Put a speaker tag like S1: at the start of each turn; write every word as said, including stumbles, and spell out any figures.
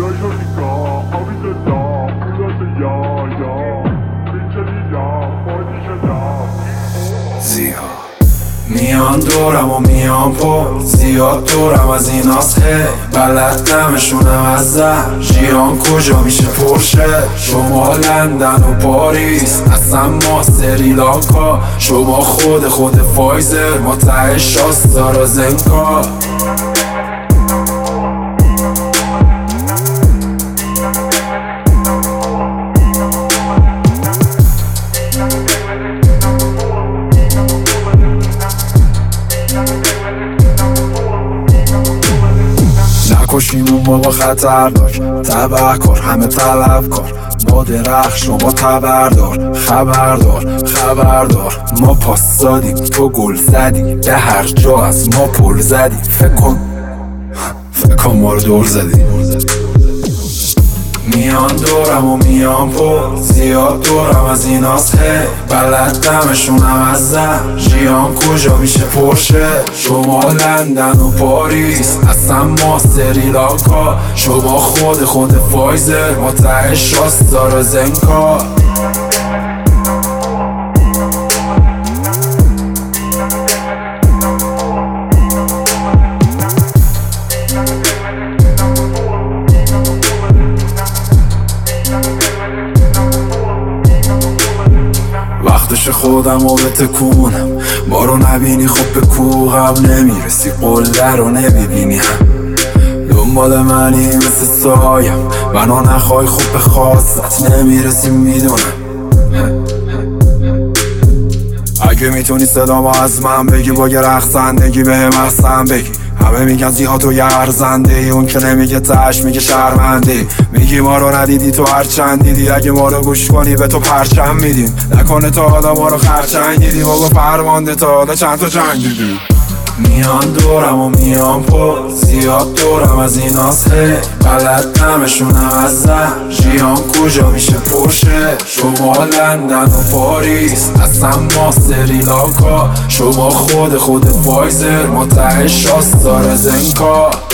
S1: زیاد میان دورم و میان پر زیاد دورم از این هاست هی بلد نمشونم از زهر ژیان کجا میشه پرشه شما لندن و پاریس اصلا ما سریلانکا شما خود خود فایزر ما ته شاستارا زنکا نکشیمون بابا خطردار تبهکار همه طلبکار ما درخت شما تبردار خبردار خبردار ما پاس دادیم تو گل زدی به هر جا از ما پل زدی فکر کن فکر کن ما رو دور زدی میان دورم و میان پر زیاد دورم از این هاست هی بلد دمشونم از زهر ژیان کجا میشه پرشه شما لندن و پاریس اصلا ما سریلانکا شما خود خود فایزر ما ته شاستارا زنکا وقتش خودم و بتکونم ما رو نبینی خب به کوهم نمیرسی قله رو نمیبینی هم دنبال منی مثل سایم منو نخوای خوب به خواستت نمیرسی میدونم اگه میتونی صدامو از من بگی با یه رقصندگی به هم احسن بگی همه میگن زیاد تو یه ارزنده ای اون که نمیگه تش میگه شرمنده میگی ما رو ندیدی تو هرچند دیدی اگه ما رو گوش کنی به تو پرچم میدیم نکنه تا حالا ما رو خرچنگ دیدیم و فرمانده تا حالا چند تا جنگ دیدیم میان دورم و میان پر زیاد دورم از این هاست هی بلد نمشونم از زهر ژیان کجا میشه پرشه شما لندن و پاریس اصلا ما سریلانکا شما خود خود فایزر ما ته شاستارا زنکا